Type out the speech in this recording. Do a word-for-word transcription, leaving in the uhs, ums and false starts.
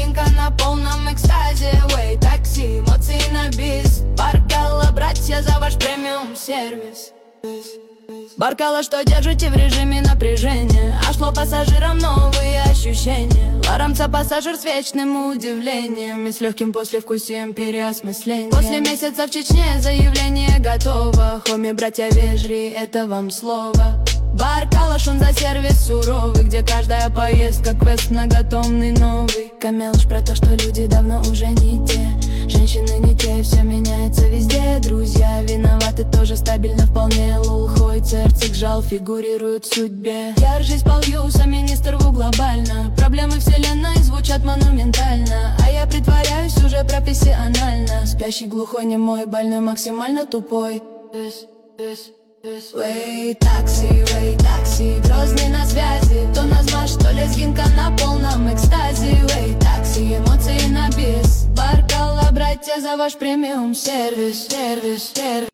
лезгинка на полном экстазе. Way, такси, эмоции на бис. Баркалла, братья, за ваш премиум сервис. Баркалла, что держите в режиме напряжения, а шло пассажирам новые ощущения. Ларамца пассажир с вечным удивлением и с легким послевкусием переосмысления. После месяца в Чечне заявление готово. Хоми, братья, вежри, это вам слово. Баркалла, шун за сервис суровый, где каждая поездка квест многотомный новый. Камелыш про то, что люди давно уже не те, женщины не те, все меняется везде. Друзья виноваты тоже стабильно вполне. Лулхой, церцик, жал фигурируют в судьбе. Я ржись полью, министр в глобально. Проблемы вселенной звучат монументально, а я притворяюсь уже профессионально. Спящий, глухой, немой, больной, максимально тупой. Way, такси, way, такси, Грозный на связи. То назмаш, то лезгинка на полном экстазе. Way, такси, эмоции на бис. Баркалла, братья, за ваш премиум сервис, сервис, сервис.